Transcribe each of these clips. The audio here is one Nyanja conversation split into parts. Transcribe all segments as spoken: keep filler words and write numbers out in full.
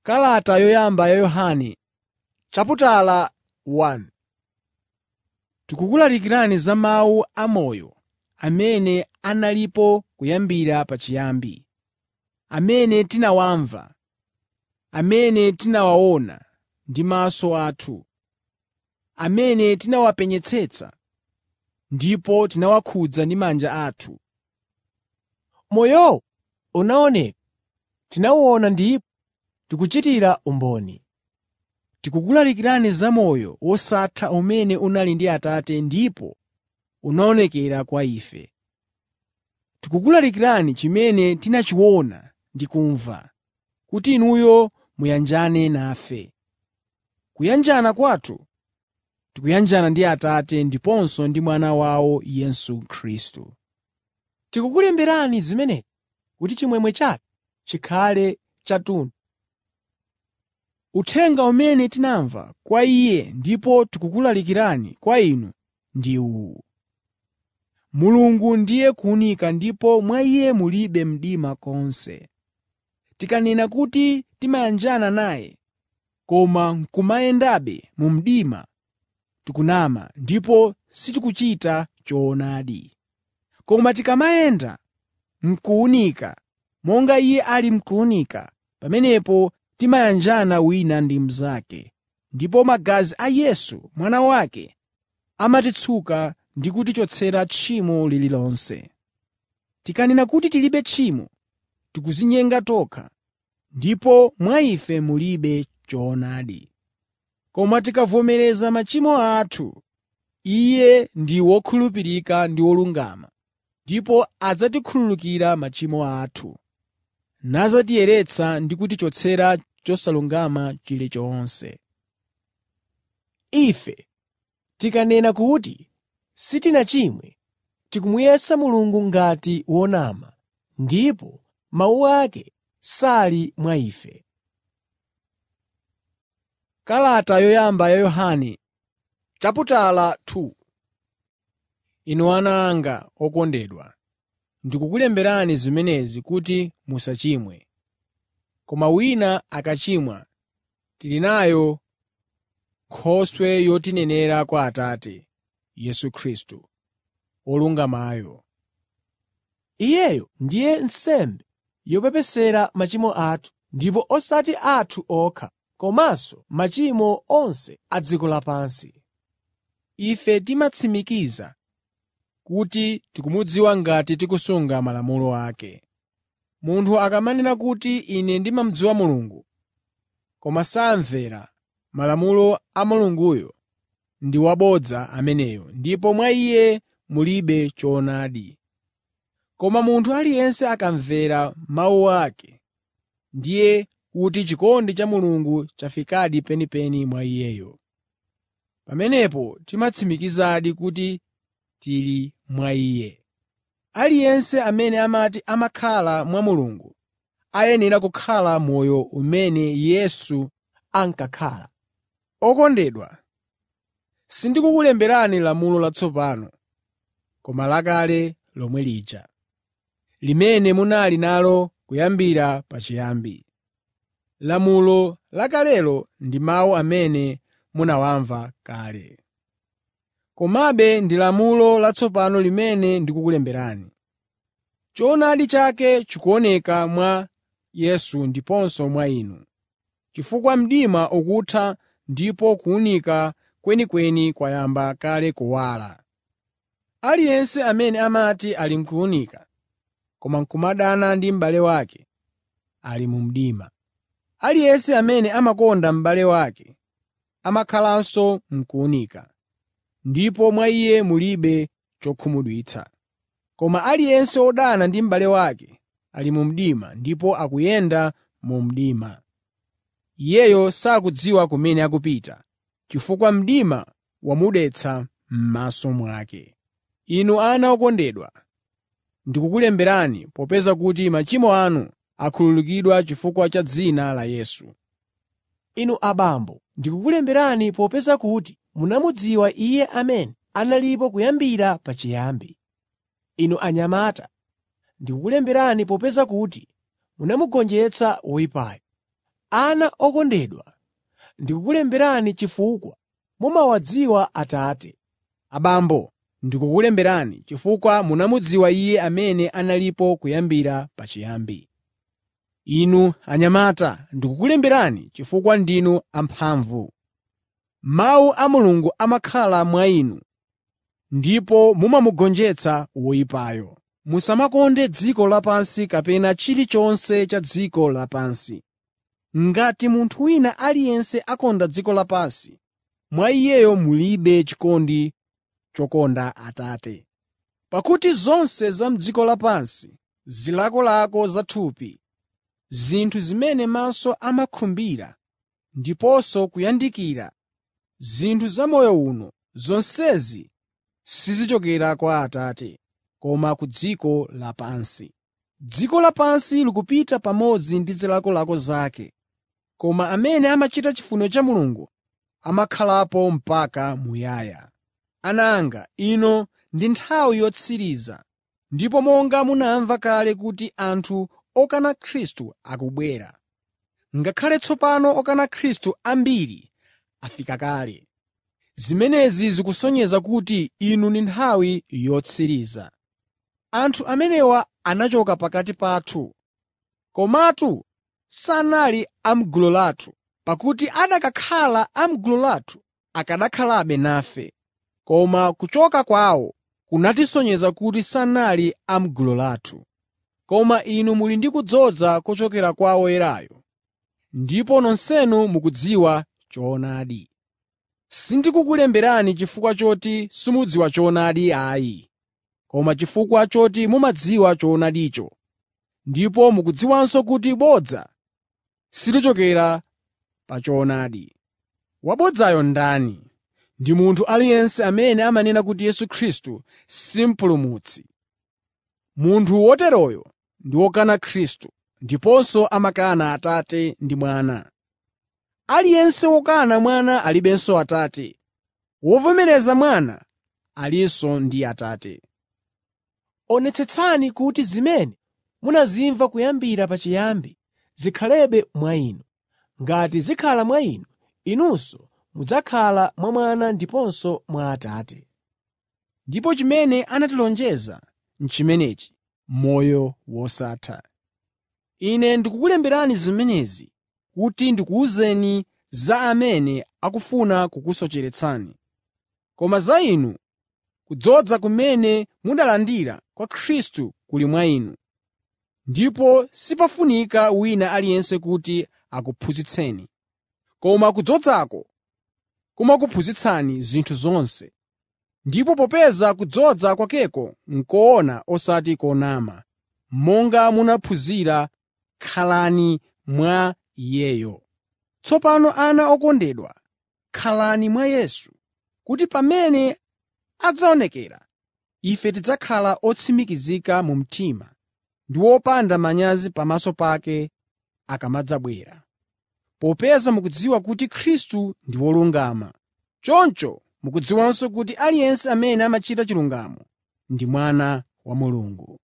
Kalata yoyamba ya Yohane chaputala wani. Tikukulalikirani za mawu amoyo amene analipo kuyambira pachiyambi, amene tinawamva, amene tinawaona ndi maso athu, amene tinawapenyetsetsa ndipo tinawakhudza ndi manja athu. Moyowo unaoneka, tinawuona ndipo tikuchitira umboni. Tikukulalikirani za moyo wosatha umene unali ndi Atate ndipo unaonekera kwa ife. Tikukulalikirani chimene tinachiona ndi kumva, kuti inuyo muyanjane nafe. Kuyanjana kwathu tikuyanjana ndi Atate ndiponso ndi Mwana wawo Yesu Khristu. Tikukulemberani zimenezi kuti chimwemwe chathu chikhale chathunthu. Uthenga umene tinamva kwa Iye ndipo tikukulalikirani kwa inu ndi uwu: Mulungu ndiye kuwunika ndipo mwa Iye mulibe mdima konse. Tikanena kuti timayanjana naye, koma n'kumayendabe mu mdima, tikunama ndipo sitikuchita choonadi. Koma tikamayenda m'kuwunika, monga Iye ali m'kuwunika, pamenepo timayanjana wina ndi mnzake, ndipo magazi a Yesu Mwana wake amatitsuka ndi kutichotsera tchimo lililonse. Tikanena kuti tilibe tchimo, tikudzinyenga tokha, ndipo mwa ife mulibe choonadi. Koma tikavomereza machimo athu, Iye ndi wokhulupirika ndi wolungama, ndipo adzatikhululukira machimo athu, nadzatiyeretsa ndi kutichotsera chosalungama chilichonse. Ife tikanena kuti sitinachimwe, tikumuyesa Mulungu ngati wonama, ndipo mawu ake sali mwa ife. Kalata yoyamba ya Yohane chaputala wani. Inu ana anga okondedwa, ndikukulemberani zimenezi kuti musachimwe. Koma wina akachimwa, tili nayo Nkhoswe yotinenera kwa Atate, Yesu Khristu, wolungamayo. Iyeyo ndiye nsembe yopepesera machimo athu, ndipo osati athu okha, komanso machimo onse a dziko lapansi. Ife timatsimikiza kuti tikumudziwa ngati tikusunga malamulo ake. Munthu akamanena kuti, “Ine ndimamudziwa Mulungu,” koma samvera malamulo a Mulunguyo, ndi wabodza ameneyo, ndipo mwa iye mulibe choonadi. Koma munthu aliyense akamvera mawu ake, ndiye kuti chikondi cha Mulungu chafikadi penipeni mwa iyeyo. Pamenepo timatsimikizadi kuti tili mwa Iye. Aliyense amene amati amakhala mwa Mulungu ayenera kukhala moyo umene Yesu ankakhala. Okondedwa, sindikukulemberani lamulo latsopano, koma lakale lomwe lija, limene munali nalo kuyambira pachiyambi. Lamulo lakalelo ndi mawu amene munawamva kale. Komabe ndi lamulo latsopano limene ndikukulemberani. Choonadi chake chikuoneka mwa Yesu ndiponso mwa inu, chifukwa mdima ukutha ndipo kuwunika kwenikweni kwayamba kale kuwala. Aliyense amene amati ali m'kuwunika, koma n'kumadana ndi m'bale wake, ali mu mdima. Aliyense amene amakonda m'bale wake amakhalanso m'kuwunika, ndipo mwa iye mulibe chokhumudwitsa. Koma aliyense wodana ndi m'bale wake ali mu mdima ndipo akuyenda mu mdima. Iyeyo sakudziwa kumene akupita, chifukwa mdima wamudetsa m'maso mwake. Inu ana okondedwa, ndikukulemberani popeza kuti machimo anu akhululukidwa chifukwa cha dzina la Yesu. Inu abambo, ndikukulemberani popeza kuti munamudziwa Iye amene analipo kuyambira pachiyambi. Inu anyamata, ndikukulemberani popeza kuti munamugonjetsa woyipayo. Ana okondedwa, ndikukulemberani chifukwa mumawadziwa Atate. Abambo, ndikukulemberani chifukwa munamudziwa Iye amene analipo kuyambira pachiyambi. Inu anyamata, ndikukulemberani chifukwa ndinu amphamvu. Mawu a Mulungu amakhala mwa inu, ndipo mumamugonjetsa woyipayo. Musamakonde dziko lapansi kapena chilichonse cha dziko lapansi. Ngati munthu wina aliyense akonda dziko lapansi, mwa iyeyo mulibe chikondi chokonda Atate. Pakuti zonse za m'dziko lapansi, zilakolako zathupi, zinthu zimene maso amakhumbira, ndiponso kuyandikira zinthu za moyo uno, zonsezi sizichokera kwa Atate, koma ku dziko lapansi. Dziko lapansi likupita pamodzi ndi zilakolako zake, koma amene amachita chifuniro cha Mulungu amakhalapo mpaka muyaya. Ana anga, ino ndi nthawi yotsiriza, ndipo monga munamva kale kuti anthu okana Khristu akubwera. Ngakhale tsopano okana Khristu ambiri afika kale. Zimenezi zikusonyeza kuti ino ndi nthawi yotsiriza. Anthu amenewa anachoka pakati pathu, komatu sanali a m'gulu lathu, pakuti akanakhala a m'gulu lathu akanakhalabe nafe. Koma kuchoka kwawo kunatisonyeza kuti sanali a m'gulu lathu. Koma inu muli ndi kudzoza kochokera kwa Woyerayo, ndipo nonsenu mukudziwa choonadi. Sindikukulemberani chifukwa choti simudziwa choonadi ayi, koma chifukwa choti mumadziwa choonadicho, ndipo mukudziwanso kuti bodza silichokera pa choonadi. Wabodzayo ndani? Ndi munthu aliyense amene amanena kuti Yesu Khristu si Mpulumutsi. Munthu woteroyo ndi wokana Khristu, ndiponso amakana Atate ndi Mwana. Aliyense wokana Mwana alibenso Atate. Wovomereza Mwana alinso ndi Atate. Onetsetsani kuti zimene munazimva kuyambira pachiyambi zikhalebe mwa inu. Ngati zikhala mwa inu, inunso mudzakhala mwa Mwana ndiponso mwa Atate. Ndipo chimene anatilonjeza n'chimenechi, moyo wosatha. Ine ndikukulemberani zimenezi kuti ndikuwuzeni za amene akufuna kukusocheretsani. Koma za inu, kudzoza kumene munalandira kwa Khristu kuli mwa inu, ndipo sipafunika wina aliyense kuti akuphunzitseni. Koma kudzozako kumakuphunzitsani zinthu zonse. Ndipo popeza kudzoza kwakeko n'koona osati konama, monga munaphunzira, khalani mwa Iyeyo. Tsopano ana okondedwa, khalani mwa Yesu, kuti pamene adzaonekera, ife tidzakhala otsimikizika mu mtima ndi wopanda manyazi pamaso pake akamadzabwera. Popeza mukudziwa kuti Khristu ndi wolungama, choncho mukudziwanso kuti aliyense amene amachita chilungamo ndi mwana wa Mulungu.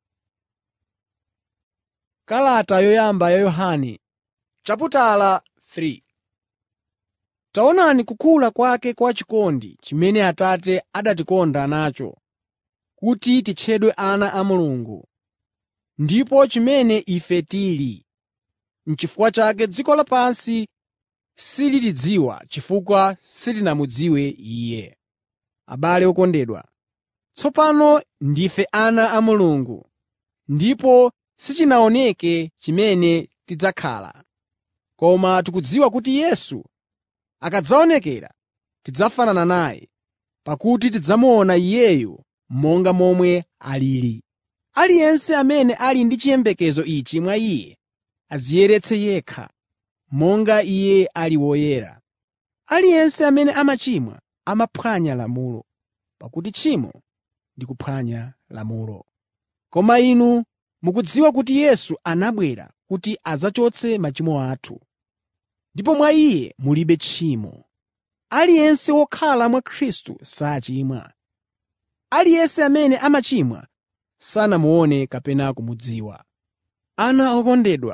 Kalata yoyamba ya Yohane chaputala three. Taonani kukula kwake kwa chikondi chimene Atate adatikonda nacho, kuti titchedwe ana a Mulungu. Ndipo chimene ife tili. N'chifukwa chake dziko lapansi silitidziwa chifukwa silinamudziwe Iye. Abale okondedwa, tsopano ndife ana a Mulungu, ndipo sichinaoneke chimene tidzakhala. Koma tikudziwa kuti Yesu akadzaonekera tidzafanana naye, pakuti tidzamuona Iyeyo monga momwe alili. Aliyense amene ali ndi chiyembekezo ichi mwa Iye adziyeretse yekha, monga Iye ali woyera. Aliyense amene amachimwa amaphwanya lamulo, pakuti tchimo ndi kuphwanya lamulo. Koma inu mukudziwa kuti Yesu anabwera kuti adzachotse machimo athu, ndipo mwa Iye mulibe tchimo. Aliyense wokhala mwa Khristu sachimwa. Aliyense amene amachimwa sanamuone kapena kumudziwa. Ana okondedwa,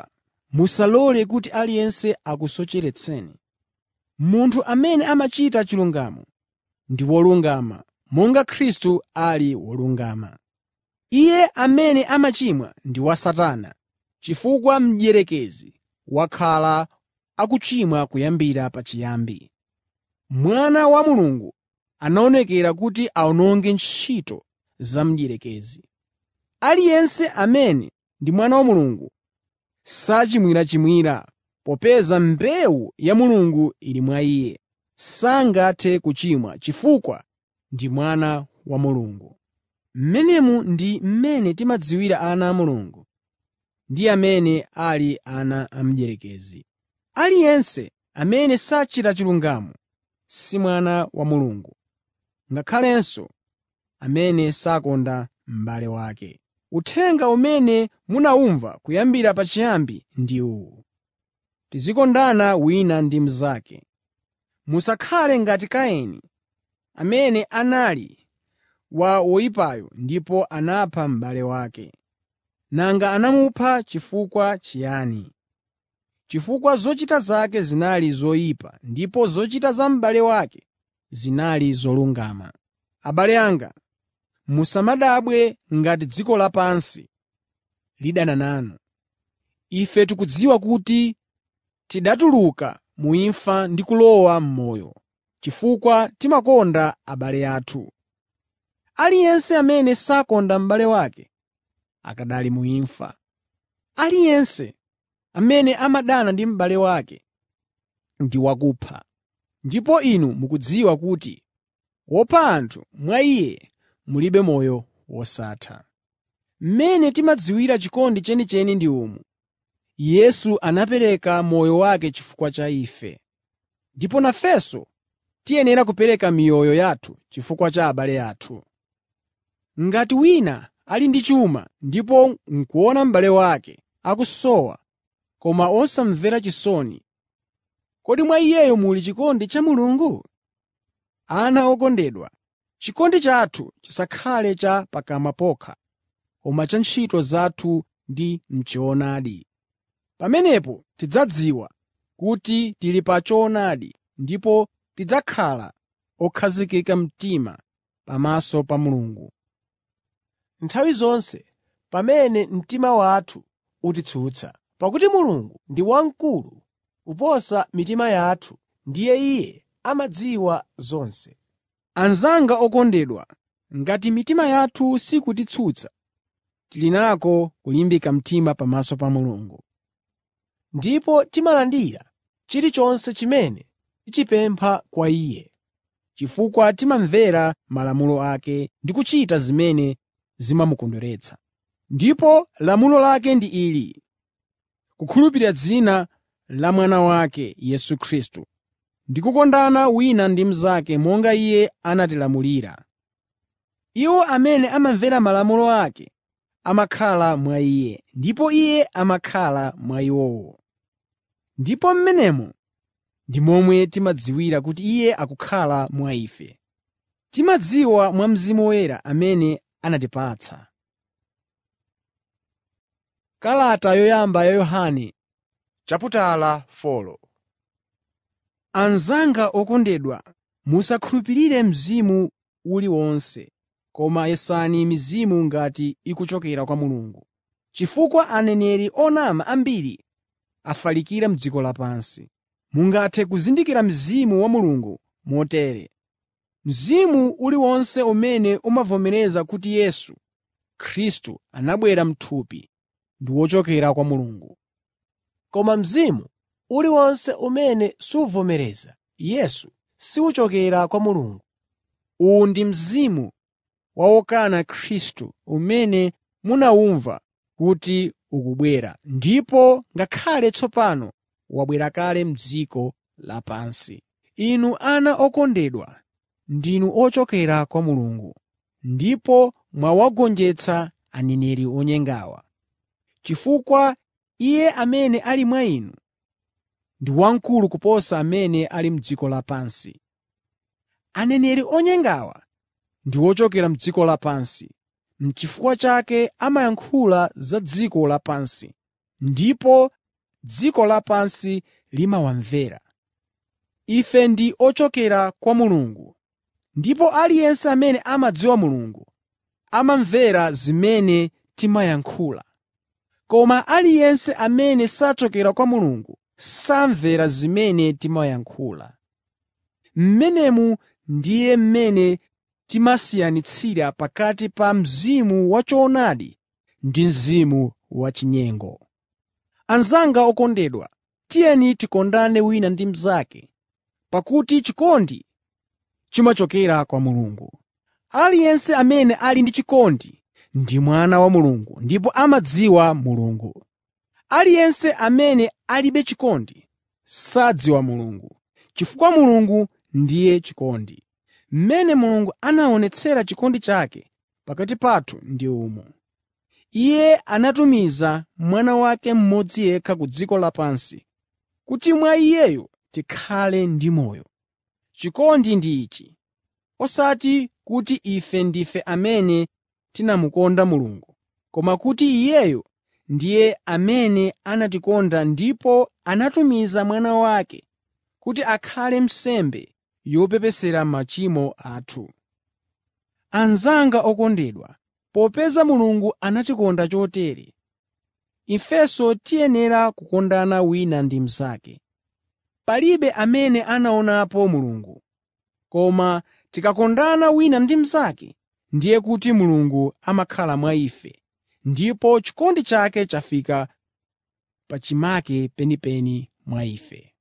musalole kuti aliyense akusocheretseni. Munthu amene amachita chilungamo ndi wolungama, monga Khristu ali wolungama. Iye amene amachimwa ndi wa Satana, chifukwa mdierekezi wakhala akuchimwa kuyambira pachiyambi. Mwana wa Mulungu anaonekera kuti awononge ntchito za mdierekezi. Aliyense amene ndi mwana wa Mulungu sachimwirachimwira, popeza mbewu ya Mulungu ili mwa iye. Sangathe kuchimwa chifukwa ndi mwana wa Mulungu. Mmenemu ndi mmene timadziwira ana a Mulungu ndi amene ali ana a mdierekezi. Aliyense amene sachita chilungamo si mwana wa Mulungu, ngakhalenso amene sakonda m'bale wake. Uthenga umene munawumva kuyambira pachiyambi ndi uwu: tizikondana wina ndi mnzake. Musakhale ngati Kaini, amene anali wa woyipayo ndipo anapha m'bale wake. Nanga anamupha chifukwa chiyani? Chifukwa zochita zake zinali zoyipa ndipo zochita za m'bale wake zinali zolungama. Abale anga, musamadabwe ngati dziko lapansi lidana nanu. Ife tikudziwa kuti tidatuluka mu imfa ndi kulowa m'moyo, chifukwa timakonda abale athu. Aliyense amene sakonda m'bale wake akadali mu imfa. Aliyense amene amadana ndi m'bale wake ndi wakupha. Ndipo inu mukudziwa kuti wopha anthu mwa iye mulibe moyo wosatha. Mmene timadziwira chikondi chenicheni ndi umu: Yesu anapereka moyo wake chifukwa cha ife. Ndipo nafenso tiyenera kupereka miyoyo yathu chifukwa cha abale athu. Ngati wina ali ndi chuma ndipo n'kuona m'bale wake akusowa koma osamvera chisoni, kodi mwa iyeyo muli chikondi cha Mulungu? Ana okondedwa, chikondi chathu chisakhale cha pakamwa pokha, koma cha ntchito zathu ndi m'choonadi. Pamenepo tidzadziwa kuti tili pa choonadi ndipo tidzakhala okhazikika mtima pamaso pa Mulungu. Nthawi zonse pamene mtima wathu utitsutsa, pakuti Mulungu ndi wamkulu kuposa mitima yathu, ndiye Iye amadziwa zonse. Anzanga okondedwa, ngati mitima yathu sikutitsutsa, tili nako kulimbika mtima pamaso pa Mulungu. Ndipo timalandira chilichonse chimene tichipempha kwa Iye, chifukwa timamvera malamulo ake ndi kuchita zimene zimamukondweretsa. Ndipo lamulo lake ndi ili: kukhulupirira dzina la Mwana wake Yesu Khristu ndi kukondana wina ndi mnzake monga Iye anatilamulira. Iwo amene amamvera malamulo ake amakhala mwa Iye, ndipo Iye amakhala mwa iwowo. Ndipo mmenemu ndi momwe timadziwira kuti Iye akukhala mwa ife. Timadziwa mwa Mzimu Woyera amene anatipatsa. Kalata yoyamba ya Yohane chaputala folo. Anzanga okondedwa, musakhulupirire mzimu uliwonse, koma yesani mizimu ngati ikuchokera kwa Mulungu, chifukwa aneneri onama ambiri afalikira m'dziko lapansi. Mungathe kuzindikira mzimu wa Mulungu motere: mzimu uliwonse umene umavomereza kuti Yesu Khristu anabwera m'thupi ndi wochokera kwa Mulungu. Koma mzimu uliwonse umene suvomereza Yesu siuchokera kwa Mulungu. Uwu ndi mzimu wa wokana Khristu umene munawumva kuti ukubwera, ndipo ngakhale tsopano wabwera kale m'dziko lapansi. Inu ana okondedwa, ndinu ochokera kwa Mulungu, ndipo mwawagonjetsa aneneri onyengawa, chifukwa Iye amene ali mwa inu ndi wamkulu kuposa amene ali m'dziko lapansi. Aneneri onyengawa ndi ochokera m'dziko lapansi, n'chifukwa chake amayankhula za dziko lapansi, ndipo dziko lapansi limawamvera. Ife ndi ochokera kwa Mulungu, ndipo aliyense amene amadziwa Mulungu amamvera zimene timayankhula. Koma aliyense amene sachokera kwa Mulungu samvera zimene timayankhula. Mmenemu ndiye mmene timasiyanitsira pakati pa mzimu wachoonadi ndi mzimu wachinyengo. Anzanga okondedwa, tiyeni tikondane wina ndi mnzake, pakuti chikondi chimachokera kwa Mulungu. Aliyense amene ali ndi chikondi ndi mwana wa Mulungu ndipo amadziwa Mulungu. Aliyense amene alibe chikondi sadziwa Mulungu, chifukwa Mulungu ndiye chikondi. Mmene Mulungu anaonetsera chikondi chake pakati pathu ndi umu: Iye anatumiza Mwana wake mmodzi yekha ku dziko lapansi, kuti mwa Iyeyo tikhale ndi moyo. Chikondi ndi ichi: osati kuti ife ndife amene tinamukonda Mulungu, koma kuti Iyeyo ndiye amene anatikonda ndipo anatumiza Mwana wake kuti akhale nsembe yopepesera machimo athu. Anzanga okondedwa, popeza Mulungu anatikonda chotere, ifenso tiyenera kukondana wina ndi mnzake. Palibe amene anaonapo Mulungu. Koma tikakondana wina ndi mnzake, ndiye kuti Mulungu amakhala mwa ife, ndipo chikondi chake chafika pachimake penipeni mwa ife.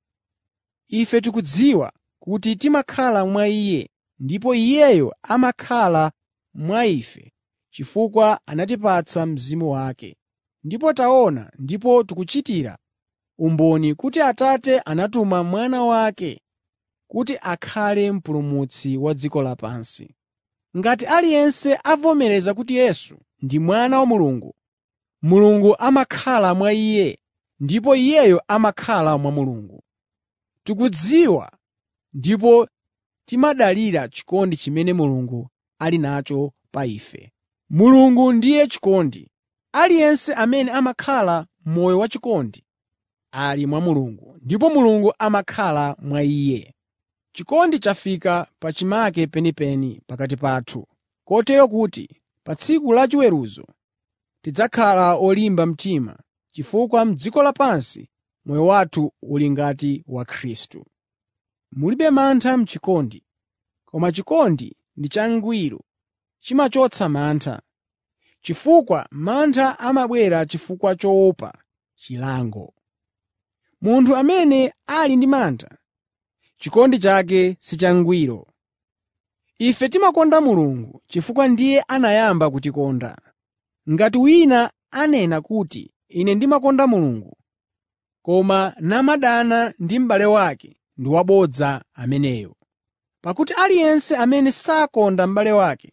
Ife tikudziwa kuti timakhala mwa Iye, ndipo Iyeyo amakhala mwa ife chifukwa anatipatsa Mzimu wake. Ndipo taona ndipo tikuchitira umboni kuti Atate anatuma Mwana wake kuti akhale mpulumutsi wa dziko lapansi. Ngati aliyense avomereza kuti Yesu ndi Mwana wa Mulungu, Mulungu amakhala mwa Iye ndipo Iyeyo amakhala mwa Mulungu. Tikudziwa ndipo timadalira chikondi chimene Mulungu ali nacho pa ife. Mulungu ndiye chikondi. Aliyense amene amakhala moyo wachikondi ali mwa Mulungu, ndipo Mulungu amakhala mwa iye. Chikondi chafika pachimake penipeni pakati pathu, kotero kuti pa tsiku la chiweruzo tidzakhala olimba mtima, chifukwa m'dziko lapansi moyo wathu uli ngati wa Khristu. Mulibe mantha m'chikondi, koma chikondi ndi changwiro, chimachotsa mantha, chifukwa mantha amabwera chifukwa choopa chilango. Munthu amene ali ndi mantha, chikondi chake si changwiro. Ife timakonda Mulungu chifukwa ndiye anayamba kutikonda. Ngati wina anena kuti, “Ine ndimakonda Mulungu,” koma namadana ndi m'bale wake, ndi wabodza ameneyo. Pakuti aliyense amene sakonda m'bale wake,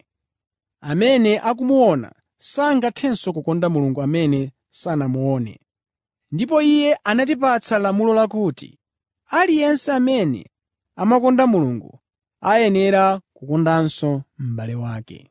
amene akumuona, sangathenso kukonda Mulungu amene sanamuone. Ndipo Iye anatipatsa lamulo lakuti aliyense amene amakonda Mulungu ayenera kukondanso m'bale wake.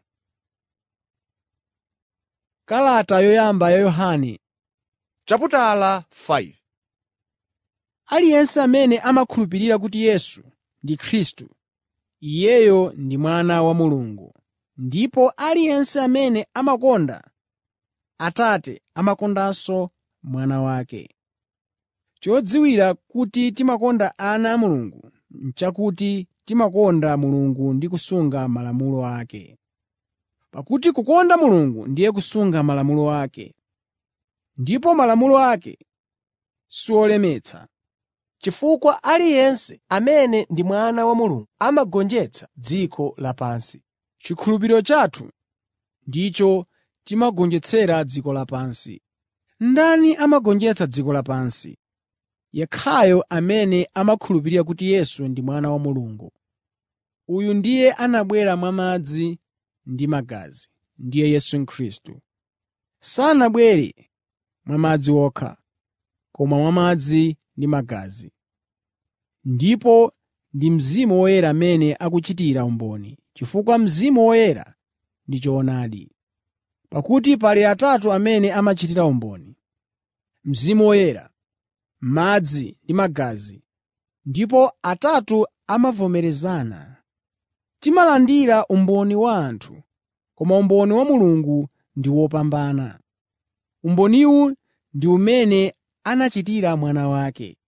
Kalata yoyamba ya Yohane chaputala five. Aliyense amene amakhulupirira kuti Yesu ndi Khristu, iyeyo ndi mwana wa Mulungu. Ndipo aliyense amene amakonda Atate amakondanso mwana wake. Chodziwira kuti timakonda ana a Mulungu n'chakuti timakonda Mulungu ndi kusunga malamulo ake. Pakuti kukonda Mulungu ndiye kusunga malamulo ake. Ndipo malamulo ake siolemetsa, chifukwa aliyense amene ndi mwana wa Mulungu amagonjetsa dziko lapansi. Chikhulupiriro chathu ndicho timagonjetsera dziko lapansi. Ndani amagonjetsa dziko lapansi? Yekhayo amene amakhulupirira kuti Yesu ndi Mwana wa Mulungu. Uyu ndiye anabwera mwa madzi ndi magazi, ndiye Yesu Khristu. Sanabwere mwa madzi okha, koma mwa madzi ndi magazi. Ndipo ndi Mzimu Woyera amene akuchitira umboni, chifukwa Mzimu Woyera ndi choonadi. Pakuti pali atatu amene amachitira umboni: Mzimu Woyera, madzi ndi magazi, ndipo atatu amavomerezana. Timalandira umboni wa anthu, koma umboni wa Mulungu ndi wopambana. Umboniwu ndi umene anachitira Mwana wake.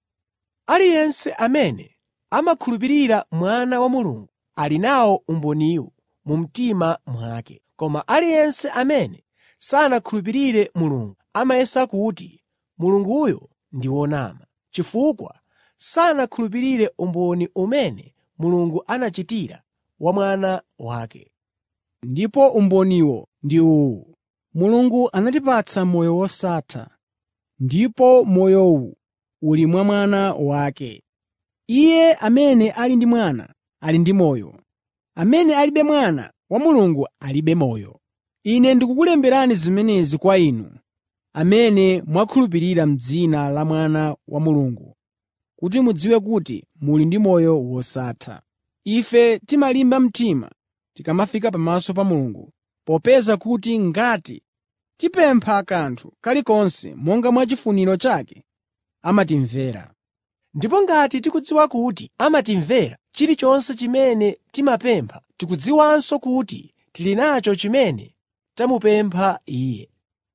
Aliyense amene amakhulupirira Mwana wa Mulungu ali nawo umboniwu mu mtima mwake. Koma aliyense amene sanakhulupirire Mulungu amayesa kuti Mulunguyo ndi wonama, chifukwa sanakhulupirire umboni umene Mulungu anachitira wa Mwana wake. Ndipo umboniwo ndi uwu: Mulungu anatipatsa moyo wosatha, ndipo moyowu uli mwa Mwana wake. Iye amene ali ndi Mwana ali ndi moyo. Amene alibe Mwana wa Mulungu alibe moyo. Ine ndikukulemberani zimenezi kwa inu amene mwakhulupirira m'dzina la Mwana wa Mulungu, kuti mudziwe kuti muli ndi moyo wosatha. Ife timalimba mtima tikamafika pamaso pa Mulungu, popeza kuti ngati tipempha kanthu kalikonse monga mwa chifuniro chake, amatimvera. Ndipo ngati tikudziwa kuti amatimvera chilichonse chimene timapempha, tikudziwanso kuti tili nacho chimene tamupempha Iye.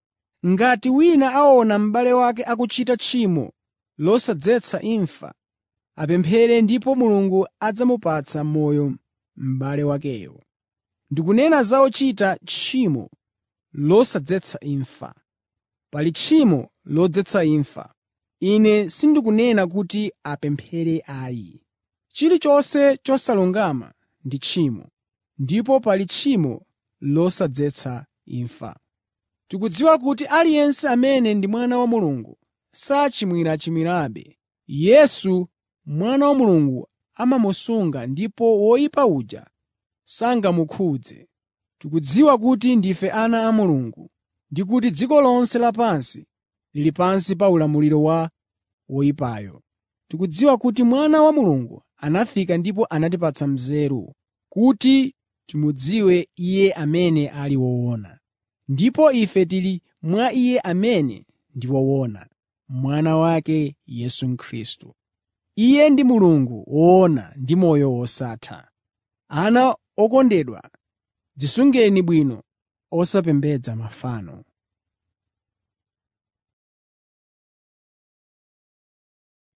Ngati wina aona m'bale wake akuchita tchimo losadzetsa imfa, apemphere ndipo Mulungu adzamupatsa moyo m'bale wakeyo. Ndikunena za ochita tchimo losadzetsa imfa. Pali tchimo lodzetsa imfa. Ine sindikunena kuti apemphere ayi. Chilichonse chosalungama ndi tchimo, ndipo pali tchimo losadzetsa imfa. Tikudziwa kuti aliyense amene ndi mwana wa Mulungu sachimwirachimwirabe. Yesu, Mwana wa Mulungu, amamusunga ndipo woyipa uja sangamukhudze. Tikudziwa kuti ndife ana a Mulungu ndi kuti dziko lonse lapansi lili pansi pa ulamuliro wa woyipayo. Tikudziwa kuti Mwana wa Mulungu anafika ndipo anatipatsa nzeru kuti timudziwe Iye amene ali woona. Ndipo ife tili mwa Iye amene ndi woona, Mwana wake Yesu Khristu. Iye ndi Mulungu woona ndi moyo wosatha. Ana okondedwa, dzisungeni bwino osapembedza mafano.